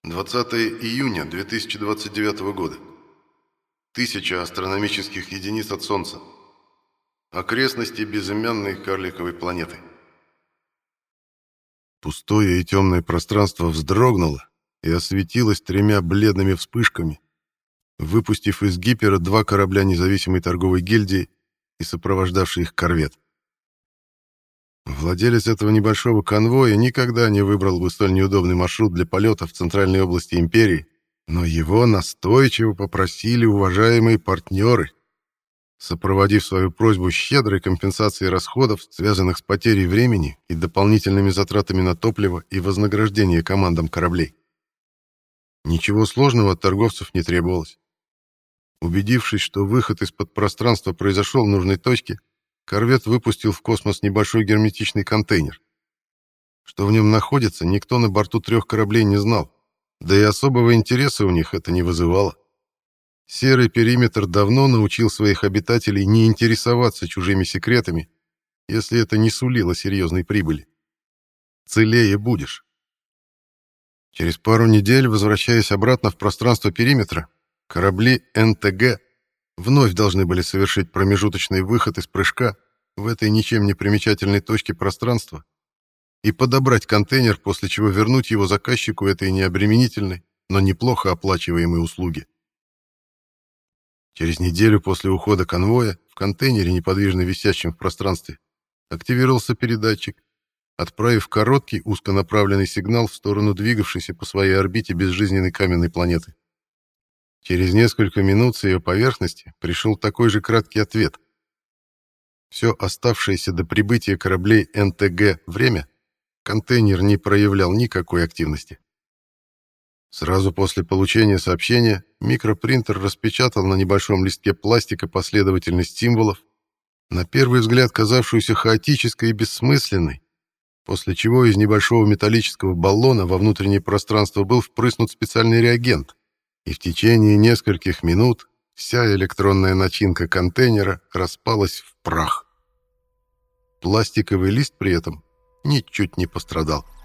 20 июня 2029 года. 1000 астрономических единиц от Солнца. Окрестности безымянной карликовой планеты. Пустое и темное пространство вздрогнуло и осветилось 3 бледными вспышками, выпустив из гипера 2 корабля независимой торговой гильдии и сопровождавший их корвет. Владелец этого небольшого конвоя никогда не выбрал бы столь неудобный маршрут для полета в центральной области империи, но его настойчиво попросили уважаемые партнеры, сопроводив свою просьбу щедрой компенсацией расходов, связанных с потерей времени и дополнительными затратами на топливо и вознаграждение командам кораблей. Ничего сложного от торговцев не требовалось. Убедившись, что выход из-под пространства произошел в нужной точке, корвет выпустил в космос небольшой герметичный контейнер. Что в нем находится, никто на борту 3 кораблей не знал, да и особого интереса у них это не вызывало. Серый периметр давно научил своих обитателей не интересоваться чужими секретами, если это не сулило серьезной прибыли. Целее будешь. Через пару недель, возвращаясь обратно в пространство периметра, корабли НТГ вновь должны были совершить промежуточный выход из прыжка в этой ничем не примечательной точке пространства и подобрать контейнер, после чего вернуть его заказчику этой необременительной, но неплохо оплачиваемой услуги. Через неделю после ухода конвоя в контейнере, неподвижно висящем в пространстве, активировался передатчик, отправив короткий узконаправленный сигнал в сторону двигавшейся по своей орбите безжизненной каменной планеты. Через несколько минут с ее поверхности пришел такой же краткий ответ. Все оставшееся до прибытия кораблей НТГ время контейнер не проявлял никакой активности. Сразу после получения сообщения микропринтер распечатал на небольшом листке пластика последовательность символов, на первый взгляд казавшуюся хаотической и бессмысленной, после чего из небольшого металлического баллона во внутреннее пространство был впрыснут специальный реагент, и в течение нескольких минут вся электронная начинка контейнера распалась в прах. Пластиковый лист при этом ничуть не пострадал.